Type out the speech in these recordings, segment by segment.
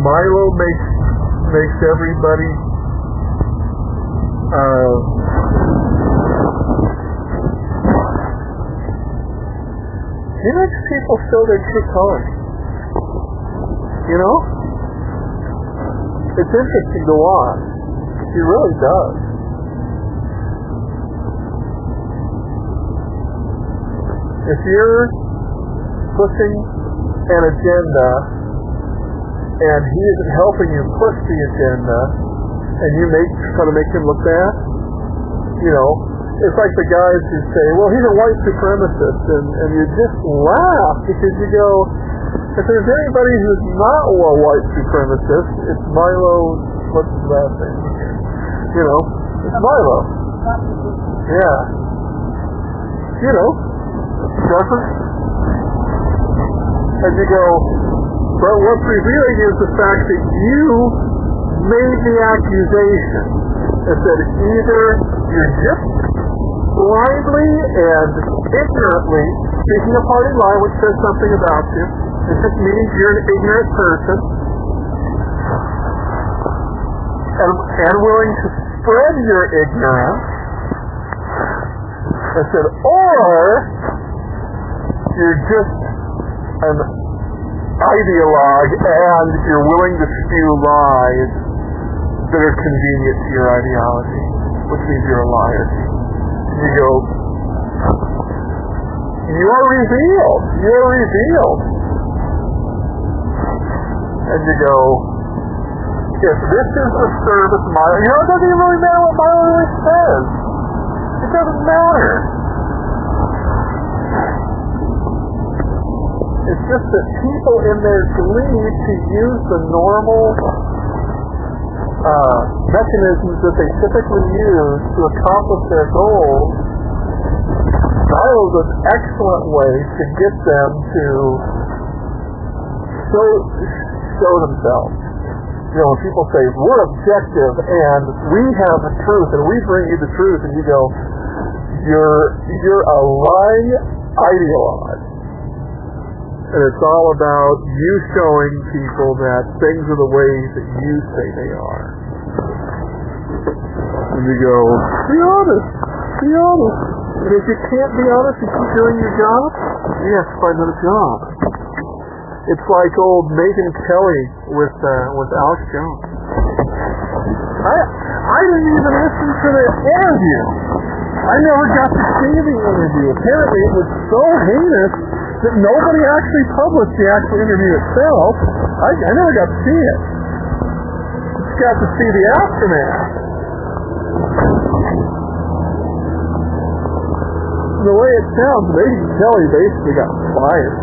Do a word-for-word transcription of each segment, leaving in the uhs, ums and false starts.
Milo makes makes everybody uh, he makes people show their true colors. You know? It's interesting to watch. He really does. If you're pushing an agenda and he isn't helping you push the agenda and you make try to make him look bad, you know, it's like the guys who say, well, he's a white supremacist, and, and you just laugh because you go, if there's anybody who's not a white supremacist, it's Milo, what's his last name? You know, it's Milo. Yeah. You know, doesn't? And you go, but what's revealing is the fact that you made the accusation that said either you're just blindly and ignorantly speaking a party lie which says something about you, it just means you're an ignorant person, and, and willing to spread your ignorance, I said, or you're just an ideologue and you're willing to spew lies that are convenient to your ideology, which means you're a liar. You go, you're revealed, you're revealed. And you go, if this is the service Milo, you know, it doesn't even really matter what Milo really says. It doesn't matter. It's just that people in their glee to use the normal uh, mechanisms that they typically use to accomplish their goals, Milo's an excellent way to get them to show, show themselves. You know, when people say, we're objective and we have the truth and we bring you the truth, and you go, you're, you're a lying ideologue. And it's all about you showing people that things are the ways that you say they are. And you go, be honest, be honest. And if you can't be honest and keep doing your job, you have to find another job. It's like old Megyn Kelly with uh, with Alex Jones. I I didn't even listen to the interview. I never got to see the interview. Apparently it was so heinous that nobody actually published the actual interview itself. I, I never got to see it. Just got to see the aftermath. The way it sounds, Megyn Kelly basically got fired.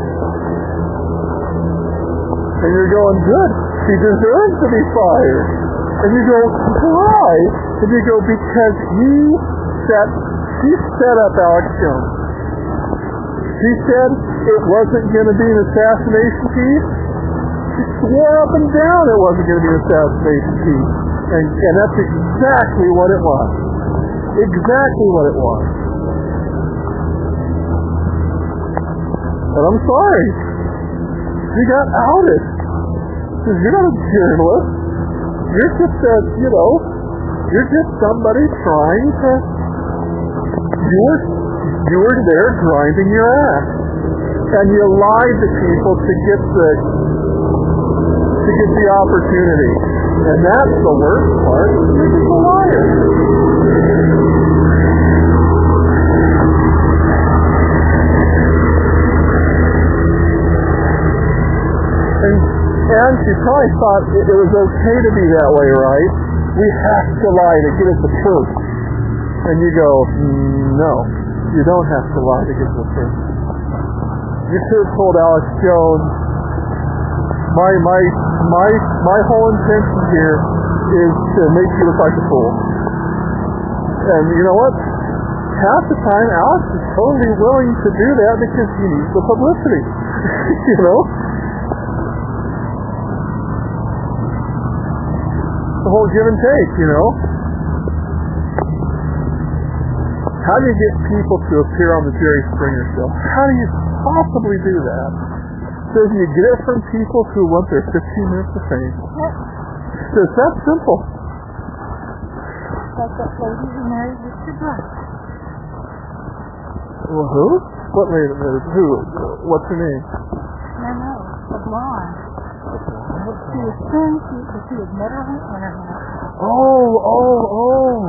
And you're going, good, she deserves to be fired. And you go, why? And you go, because he set, she set up Alex Jones. She said it wasn't going to be an assassination piece. She swore up and down it wasn't going to be an assassination piece. And, and that's exactly what it was. Exactly what it was. And I'm sorry. She got outed. Because you're not a journalist. You're just a, you know, you're just somebody trying to, you were, you were there grinding your ass. And you lied to people to get the, to get the opportunity. And that's the worst part. You're just a liar. And, and she probably thought it, it was okay to be that way, right? We have to lie to get at the truth. And you go, no, you don't have to lie to get at the truth. You could have told Alex Jones, my my my my whole intention here is to make you look like a fool. And you know what? Half the time, Alex is totally willing to do that because he needs the publicity. You know? The whole give and take, you know? How do you get people to appear on the Jerry Springer show? How do you possibly do that? So you get it from people who want their fifteen minutes of fame. Yep. It's that simple. Like that lady who married Mister Bright. Well, who? What lady? Who? What's her name? No, no, the blonde. She was saying she, that she had met her on the internet. Oh, oh, oh.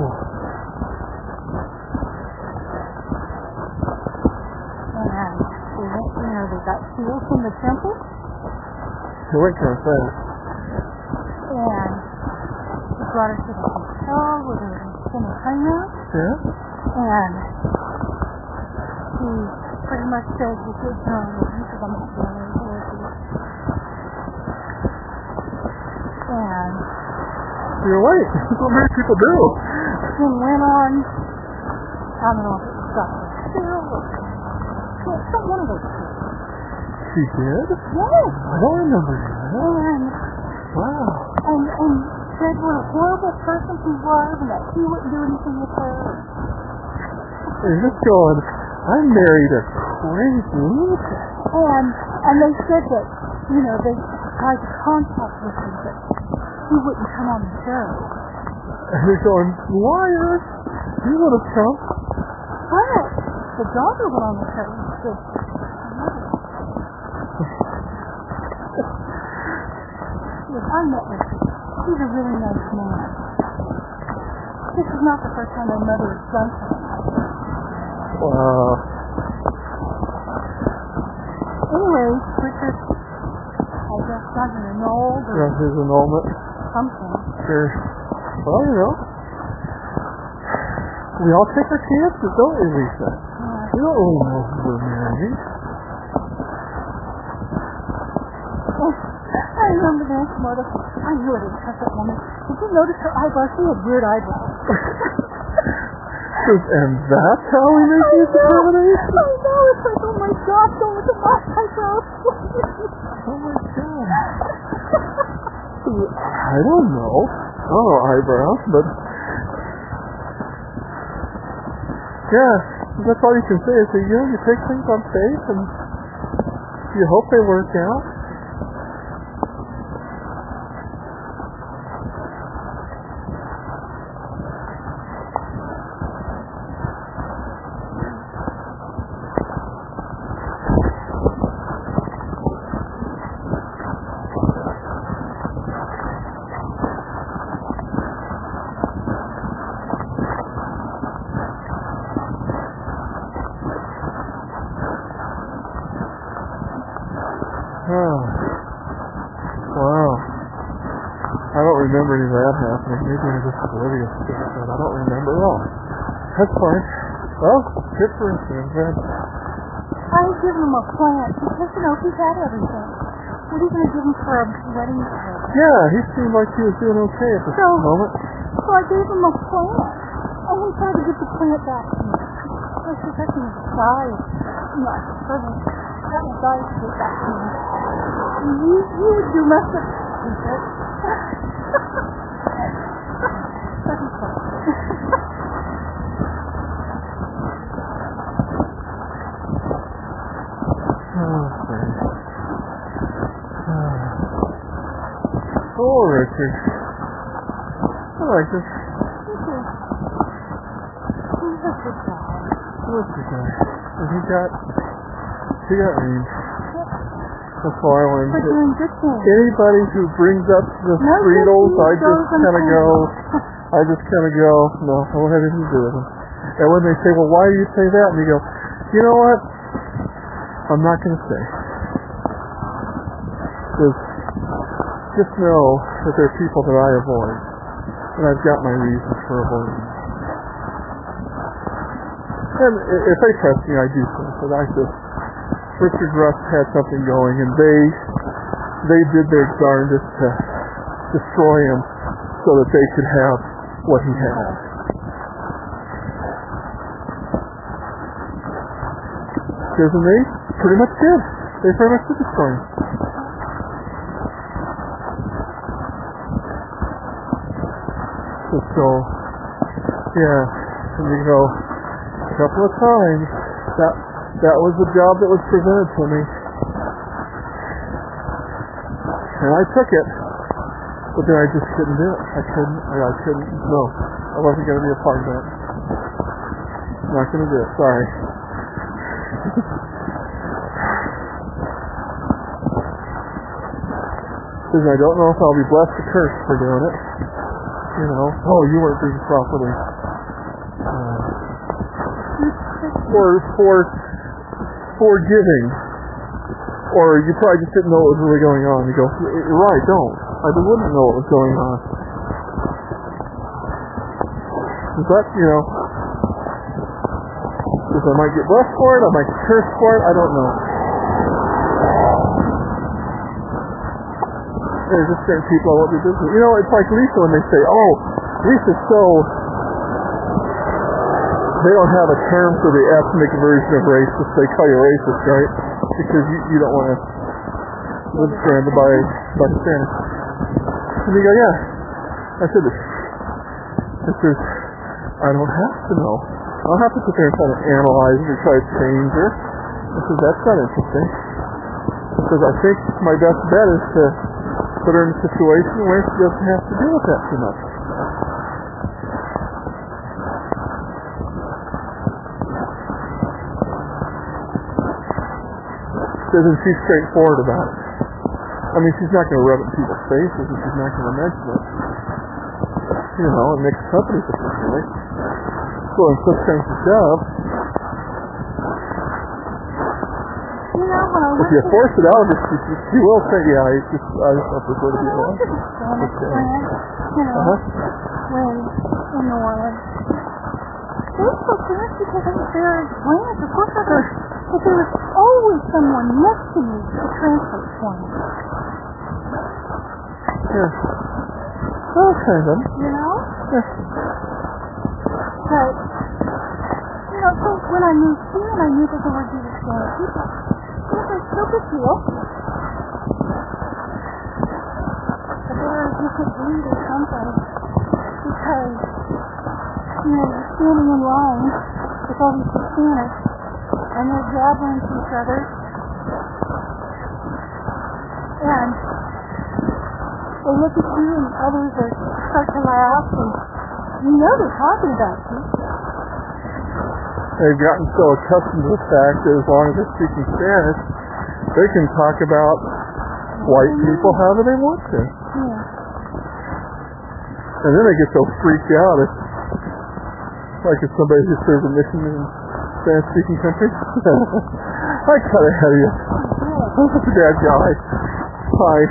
And we went, you know, they got sealed from the temple. It went kind of fast. And he brought her to the hotel where they were going to spend the honeymoon. Yeah? And he pretty much said he could join with me because I'm not doing anything with you. And You're right. That's what many people do. then went on, I don't know if it was Doctor Phil or well, some one of those two. She did? Yes. I don't remember that. And, Wow. and, and said what a horrible person he was and that he wouldn't do anything with her. You're just going, I married a crazy lunatic. And, and they said that, you know, they tried to contact with him, but he wouldn't come on the show. And you're going, liars. He would have come. But the daughter went on the show and said, yes, I met with him. He's a really nice man. This is not the first time my mother has done something like this. Wow. Anyway, Richard, I guess, got an annulled or Got his annulment. something. Sure. Well, you know. We all take our chances, don't we, Lisa? Yeah. We don't really know who we're marrying. I remember this, Marta. I knew it was that woman. Did you notice her eyebrows? She had weird eyebrows. And that's how we make these determinations? I know. It's like, oh my gosh, don't look at my eyebrows. Oh my God. I don't know. I don't know eyebrows, but yeah, that's all you can say is that, you know, you take things on faith and you hope they work out. Oh. Wow. I don't remember any of that happening. Maybe I'm just oblivious to it, but I don't remember at all. That's fine. Well, good for instance, man. I was giving him a plant because, you know, he's had everything. What are you going to give him for a wedding cake? Yeah, he seemed like he was doing okay at this So, moment. so I gave him a plant. And he tried to give the plant back to me. I said, that's in his size. You know, I said, that was size to get back to me. You, you would do much of he said. That was fun. Okay. Oh, Richard. I like this. He's a good guy. What's the guy? And he got, he got range. That's all I wanted For to doing good things. Anybody who brings up the No Friedels, I good just deeds kind of goes go, unpunished. I just kind of go, no, I won't have anything to do with them. And when they say, well, why do you say that? And you go, you know what? I'm not going to say. Just, just know that there are people that I avoid. And I've got my reasons for avoiding them. And i- if they trust me, I do so. But I just, Richard Rust had something going, and they, they did their darndest to destroy him so that they could have what he had. Because they pretty much did. They pretty much did destroy him. So, so yeah, and you go, a couple of times, that that was the job that was presented to me. And I took it, but then I just couldn't do it. I couldn't, I, I couldn't, no. I wasn't going to be a part of that. Not going to do it, sorry. Because I don't know if I'll be blessed or cursed for doing it. You know, oh, you weren't being properly uh, for for for giving, or you probably just didn't know what was really going on. You go, you're right, don't. I wouldn't know what was going on. But you know, because I might get blessed for it, I might get cursed for it. I don't know. There's just certain people I won't be business. You know, it's like Lisa when they say, oh, Lisa's so... They don't have a term for the ethnic version of racist. They call you racist, right? Because you, you don't want to live surrounded by, by Spanish. And you go, yeah. I said, this, this is... I don't have to know. I don't have to sit there and try to analyze it or try to change her. I said, that's not interesting. Because I think my best bet is to put her in a situation where she doesn't have to deal with that too much. Because she's straightforward about it. I mean, she's not going to rub it in people's faces, and she's not going to mention it. You know, in mixed companies, particularly. So in such kinds of jobs, if you force it out, she, she, she will say, yeah, I just, I just I prefer to be alone. You know, uh-huh. when in New Orleans, they were so serious because it was their plans. Of course, there, but there was always someone next to you to translate for me. Yeah. Well, kind of. You know? Yeah. But, you know, so when I moved here and I knew that there were these Spanish people, it's no big deal. But there is you could breed or something because, you know, you're standing in line with all these Hispanics and they're jabbering to each other and they look at you and others are start to laugh and you know they're talking about you. They've gotten so accustomed to the fact that as long as they're speaking Spanish, they can talk about white people however they want to. Yeah. And then they get so freaked out. It's like if somebody who served a mission in Spanish-speaking countries. I got ahead of you. I'm such a bad guy. Hi.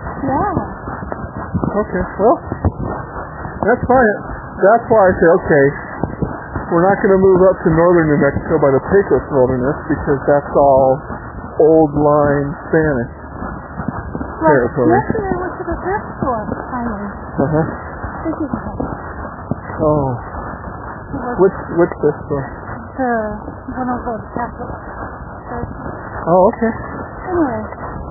Yeah. Okay, well, that's fine. That's why I say, okay, we're not going to move up to northern New Mexico by the Pecos Wilderness because that's all old line Spanish well, territory. Yesterday I went to the thrift store finally. Uh-huh. This is home. Oh. Which which thrift store? The one of the Catholic church. Oh, okay. Anyway.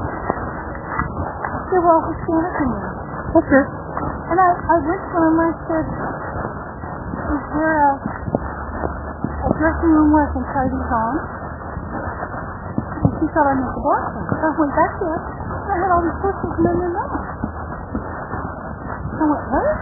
They were all Hispanic in there. Okay. And I, I went to them and I said, is there a, a dressing room where I can try these on? And she thought I meant the bathroom. So I went back there and I had all these pictures and then they're not. I went, what?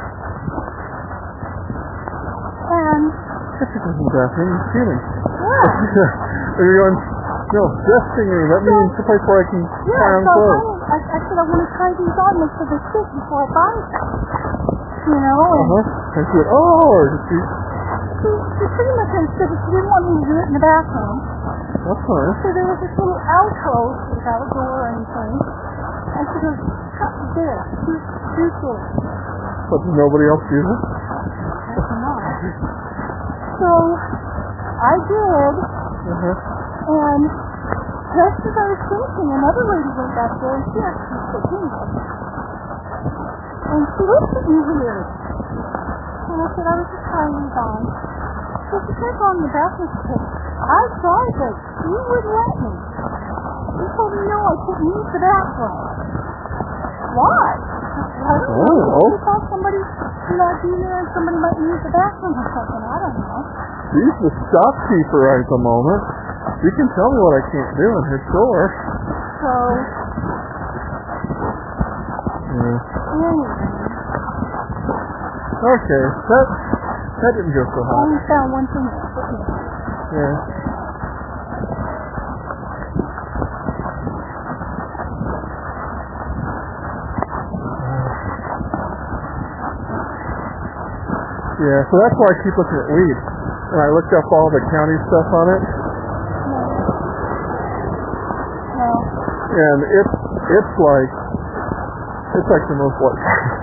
And This is the bathroom. You're stealing. yeah. Are you going, no, dressing room. That means the place where I can Yeah, try on so clothes. I, I, I said I want to try these on, make sure they fit before I buy them. You know, and Uh-huh. And she went, oh, or did she? she, she pretty much said that she didn't want me to do it in the bathroom. That's fine. So there was this little alcove without a door or anything. And she goes, cut this, do, do this. But did nobody else use it? That's not. So I did, Uh-huh. and just as I was finishing, another lady went back there and she actually spoke English. And she looked at me weird. And I said, I was just trying these on. So she kept on the bathroom. She said, I tried, but she wouldn't let me. She told me, no, I couldn't use the bathroom. Why? I don't know. Oh. She thought somebody might be there and somebody might use the bathroom or something. I don't know. She's the shopkeeper right at the moment. You can tell me what I can't do in her store. So, Yeah. Anyway. Okay, that that didn't go so I hot. only found one thing there. Yeah. Yeah, so that's why I keep looking at weed. And I looked up all the county stuff on it. No. No. And it's it's like it's like the most like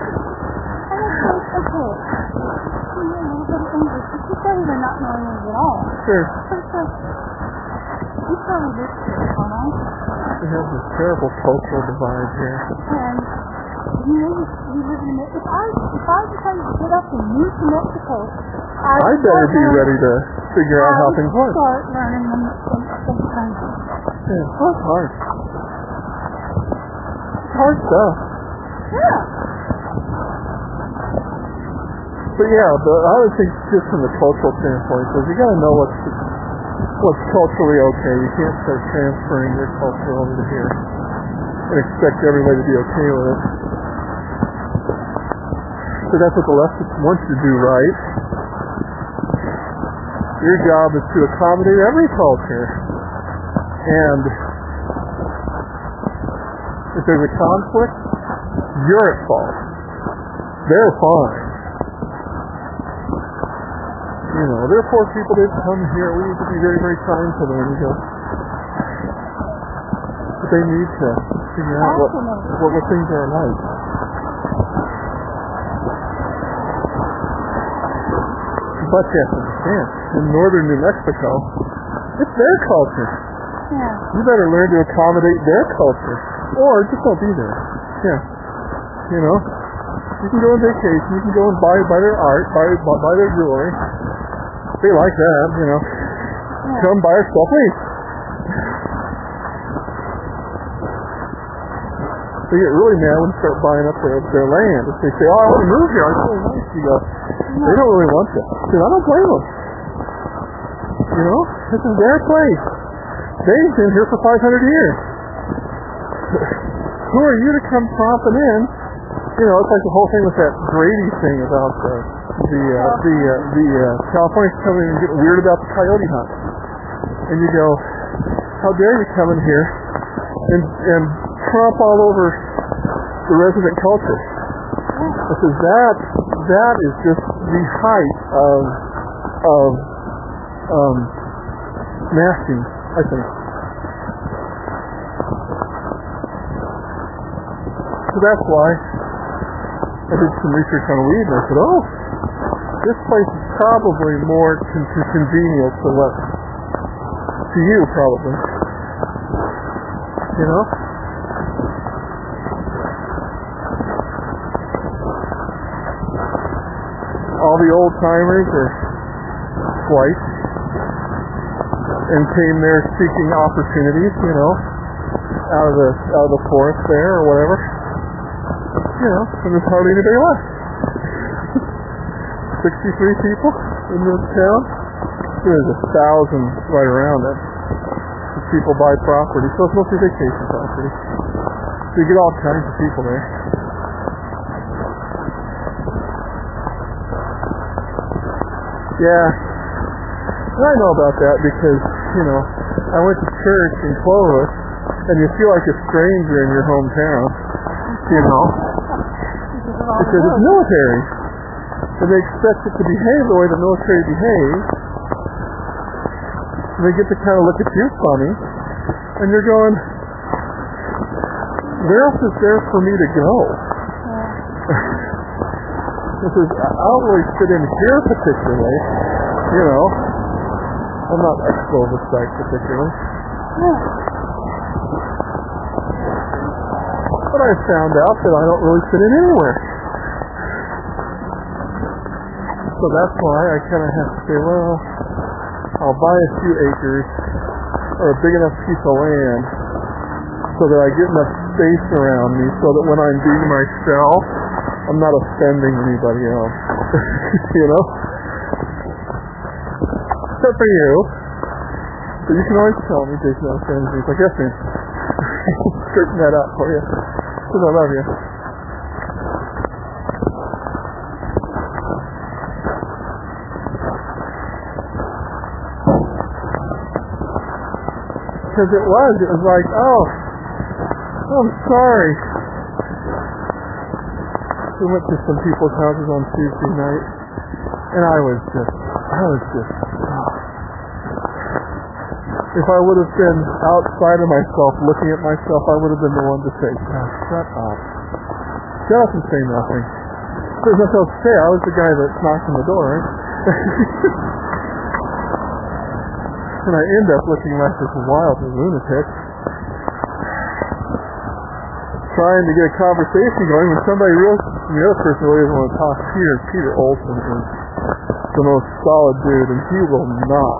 They're not knowing it at all. sure. But it's like, you probably live here, don't I? We have this terrible cultural divide here. And you know, we live in it. If I if I decided to get up and move to Mexico, I I'd better be ready to figure out how things work. Start learning them sometimes. Yeah, it's so hard. It's hard stuff. Yeah. But yeah, the other thing, just from the cultural standpoint, is you got to know what's what's culturally okay. You can't start transferring your culture over to here and expect everybody to be okay with it. So that's what the leftists want you to do, right? Your job is to accommodate every culture, and if there's a conflict, you're at fault. They're fine. You know, there are poor people that come here. We need to be very, very kind to them. And you go, but they need to figure out what, what, what things are like. But you have to understand, in northern New Mexico, it's their culture. Yeah. You better learn to accommodate their culture. Or just don't be there. Yeah. You know, you can go on vacation. You can go and buy, buy their art, buy, buy their jewelry. They like that, you know. Yeah. Come buy our stuff, please. They get really mad when they start buying up their, their land. If they say, oh, I want to move here, it's really nice. You go, they don't really want that. Dude, I don't blame them. You know, this is their place. They've been here for five hundred years. Who are you to come tromping in? You know, it's like the whole thing with that Grady thing about the the uh, the uh, the uh, Californians coming in and getting weird about the coyote hunt. And you go, how dare you come in here and and tromp all over the resident culture? Because that that is just the height of of um, masking, I think. So that's why I did some research on weed, and I said, oh, this place is probably more con- congenial to what, to you probably. You know? All the old timers are white and came there seeking opportunities, you know, out of the out of the forest there or whatever. You know, and there's hardly anybody left. sixty-three people in this town. There's a thousand right around it. People buy property, so it's mostly vacation property. So you get all kinds of people there. Yeah, and I know about that because, you know, I went to church in Clovis, and you feel like a stranger in your hometown, you know. Because it's military, and they expect it to behave the way the military behaves. And they get to kind of look at you funny, and you're going, where else is there for me to go? This is, I don't really fit in here particularly, you know. I'm not ex-Clovis site particularly. But I found out that I don't really fit in anywhere. So that's why I kind of have to say, well, I'll buy a few acres or a big enough piece of land so that I get enough space around me so that when I'm being myself, I'm not offending anybody else. You know? Except for you. But you can always tell me, Jason, I'm offending you. Like, yes, man. Straighten that out for you. Because I love you. because it was. It was like, oh, I'm sorry. We went to some people's houses on Tuesday night, and I was just, I was just, oh. If I would have been outside of myself, looking at myself, I would have been the one to say, God, shut up. Shut up and say nothing. There's nothing else to say. I was the guy that knocked on the door, right? And I end up looking like this wild lunatic, trying to get a conversation going when somebody real, the other person really doesn't want to talk. Peter, Peter Olson is the most solid dude, and he will not.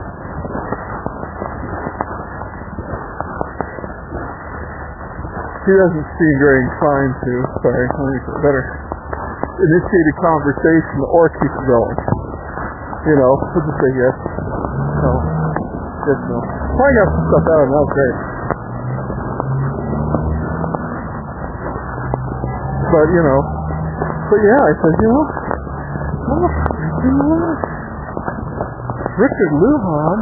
He doesn't seem very inclined to, sorry, let me get better, initiate a conversation or keep it going. You know, we'll just say yes. No. Yes, no. I got some stuff out of him, that was great. But, you know, but yeah, I said, you know, oh, you know what? Richard Lujan,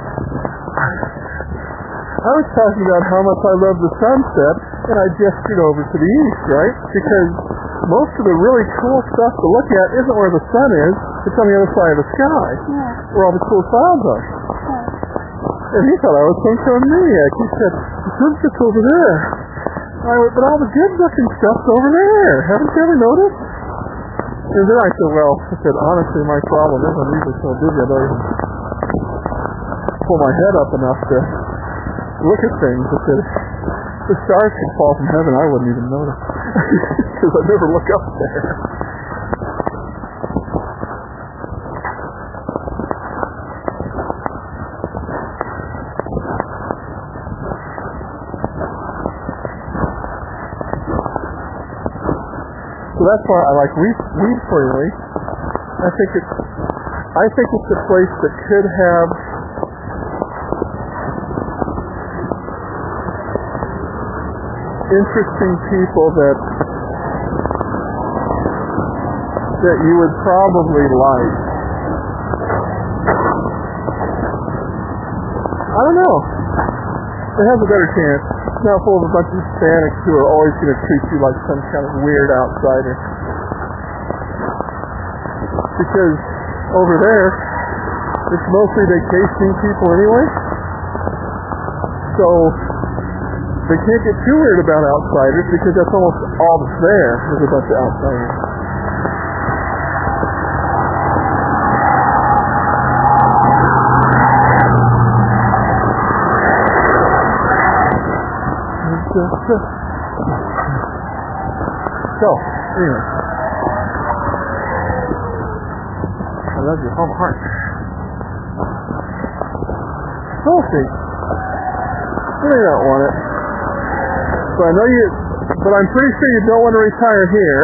I was talking about how much I love the sunset, and I gestured over to the east, right? Because most of the really cool stuff to look at isn't where the sun is, it's on the other side of the sky, Yeah. where all the cool clouds are. Yeah. And he thought I was some kind of maniac. He said, the sunset's over there. I went, but all the good-looking stuff's over there. Haven't you ever noticed? And then I said, well, I said, honestly, my problem is I'm usually so busy I don't even pull my head up enough to look at things. I said, if the stars could fall from heaven, I wouldn't even notice. Because I never look up there. So that's why I like Weed, Weed Freely. I think it's, I think it's a place that could have interesting people that that you would probably like. I don't know. It has a better chance. It's now full of a bunch of Hispanics who are always going to treat you like some kind of weird outsider. Because over there, it's mostly vacationing people anyway. So they can't get too weird about outsiders because that's almost all that's there is a bunch of outsiders. So, anyway. I love you, home heart. Sophie. You may not want it. So I know you, but I'm pretty sure you don't want to retire here.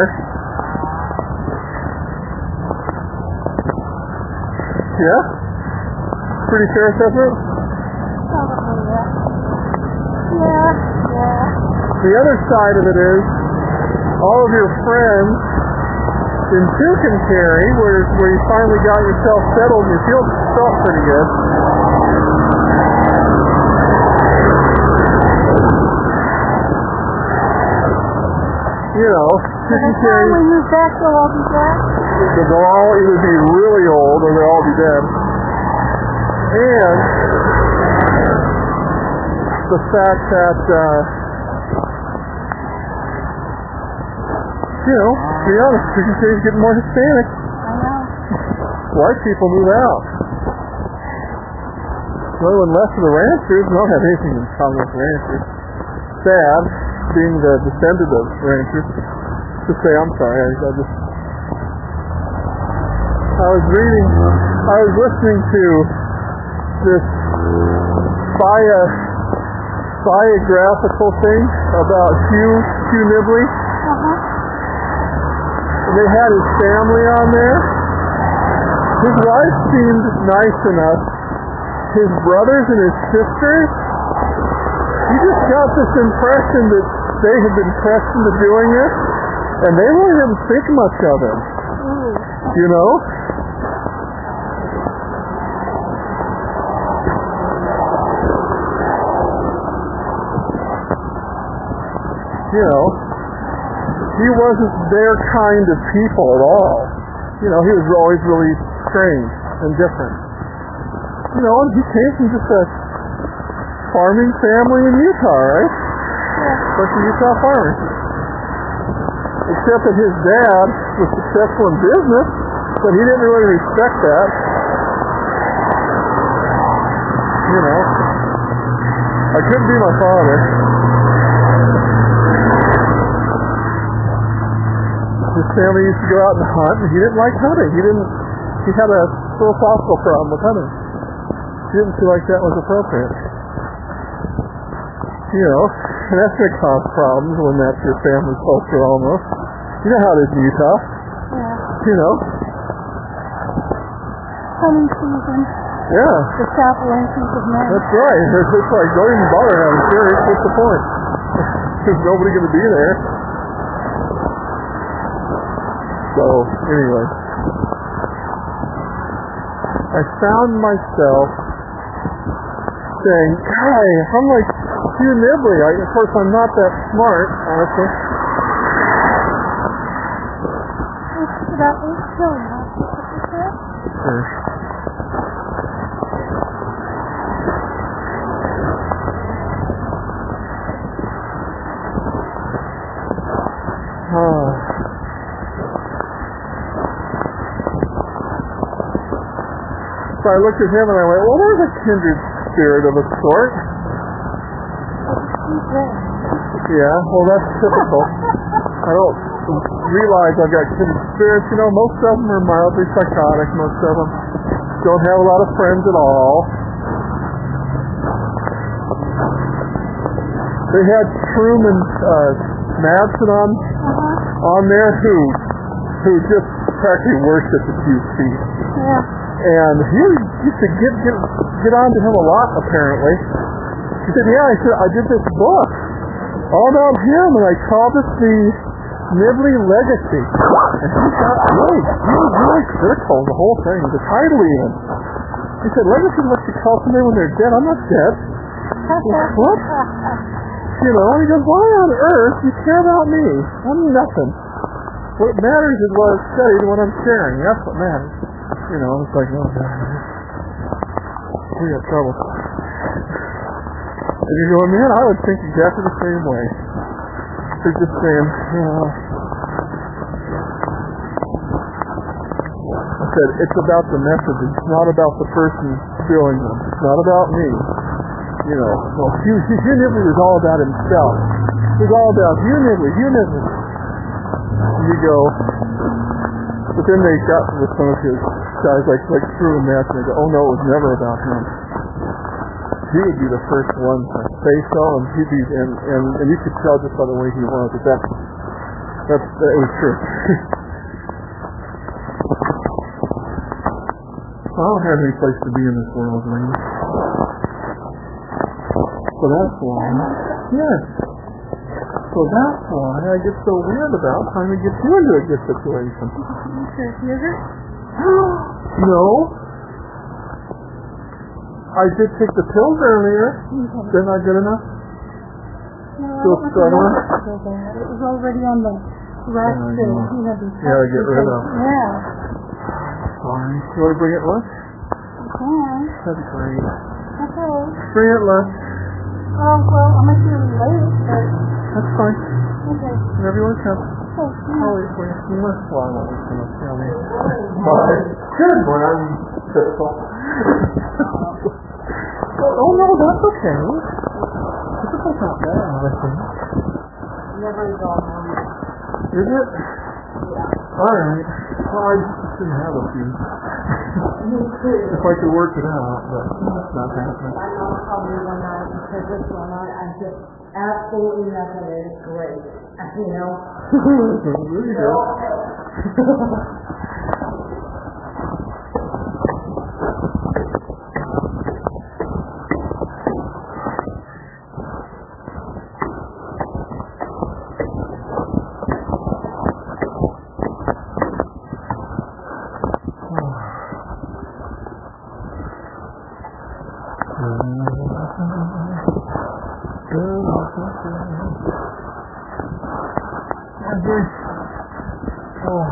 Yeah? Pretty sure it's different? Probably, yeah. Yeah, yeah. The other side of it is, all of your friends in Tucumcari, where, where you finally got yourself settled and you feel felt pretty good. You know, Tucumcari. When we move back, they'll all be back? They'll all either be really old or they'll all be dead. And the fact that, uh, you know, to be honest, Tucumcari's getting more Hispanic. I know. White people move out. The only one left of the ranchers, they don't have anything in common with ranchers. Sad, being the descendant of ranchers, to say, I'm sorry, I, I just... I was reading, I was listening to this bio, biographical thing about Hugh, Hugh Nibley. Uh-huh. They had his family on there. His wife seemed nice enough. His brothers and his sisters, you just got this impression that they had been pressed into doing it, and they really didn't think much of him. Ooh. You know? You know, he wasn't their kind of people at all. You know, he was always really strange and different. You know, and he came from just a farming family in Utah, right? Yeah. Bunch of Utah farmers. Except that his dad was successful in business, but he didn't really respect that. You know, I couldn't be my father. His family used to go out and hunt, and he didn't like hunting. He didn't. He had a philosophical problem with hunting. He didn't feel like that was appropriate. You know, and that's going to cause problems when that's your family culture almost. You know how it is in Utah. Yeah. You know. Hunting season. Yeah. The chaplaincies of men. That's right. It's, it's like, don't even bother having church. What's the point? There's nobody going to be there. So, anyway. I found myself saying, "Hi, I'm like Hugh Nibley." I, of course, I'm not that smart, honestly. That is silly, huh? Sure. Oh. So I looked at him and I went, "Well, there's a kindred spirit of a sort." Yeah, well, that's typical. I don't realize I've got kindred spirits. You know, most of them are mildly psychotic. Most of them don't have a lot of friends at all. They had Truman uh, Madsen on uh-huh. on there who who just practically worshipped at Hugh's feet. Yeah. And he used to get get get on to him a lot, apparently. He said, "Yeah," I said, "I did this book all about him, and I called it the Nibley Legacy." And he got really, he was really critical of the whole thing, the title even. He said, "Legacy lets you call somebody when they're dead. I'm not dead." Like, what? You know, and he goes, "Why on earth do you care about me? I'm nothing. What matters is what I've studied and what I'm sharing. That's what matters." You know, it's like, oh, God, we got trouble. And you're going, "Man, I would think exactly the same way." They're just saying, you know. I said, it's about the message. It's not about the person spilling them. It's not about me. You know, well, Hugh, Hugh Nibley was all about himself. It was all about Hugh Nibley, Hugh Nibley. You go, but then they got with some of his guys like like Truman Madsen, and they go, "Oh no, it was never about him." He would be the first one to say so, and he'd be, and, and, and you could tell just by the way he was that that, that, that it was true. I don't have any place to be in this world, man. So that's why, yes. So that's why I get so weird about trying to get you into a good situation. Is it? No. I did take the pills earlier. Okay. They're not good enough? No, I Still don't struggling? so bad. It was already on the rest Yeah, I of, know. you know, the Yeah, to get rid of. Yeah. Sorry. You want to bring it lunch? Okay. That'd be great. Okay. Bring it lunch. Oh, well, I'm not sure it's late, but... That's fine. Okay. Whenever you want to come. Oh, yeah. I'll wait for you. You must fly when you come up. Tell me. Bye. Good morning. Typical. Oh, no, that's okay. Typical's not bad, I think. Never is all morning. Is it? Yeah. All right. Well, I just didn't have a few. If I could work it out, but that's not happening. My mom called me one night and said, "What's going on?" I said, "Absolutely nothing. It's great." You know? There you go. Andrew. Oh.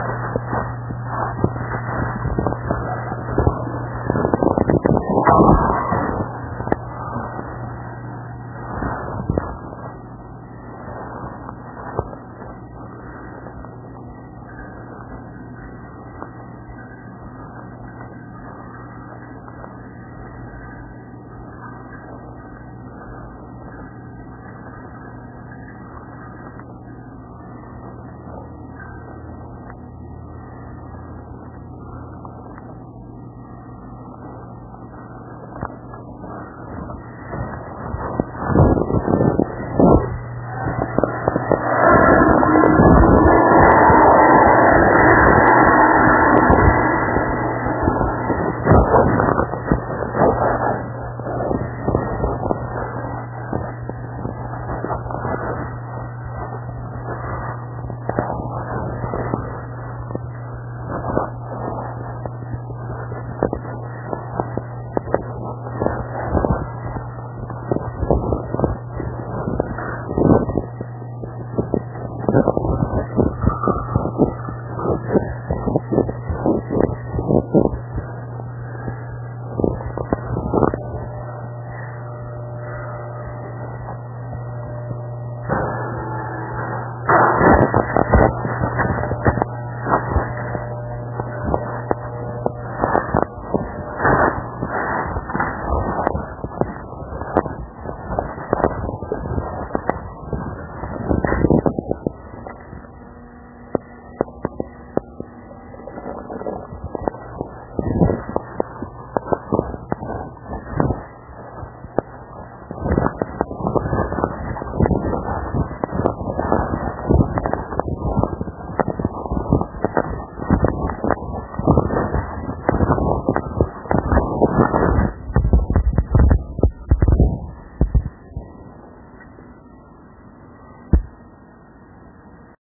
Oh.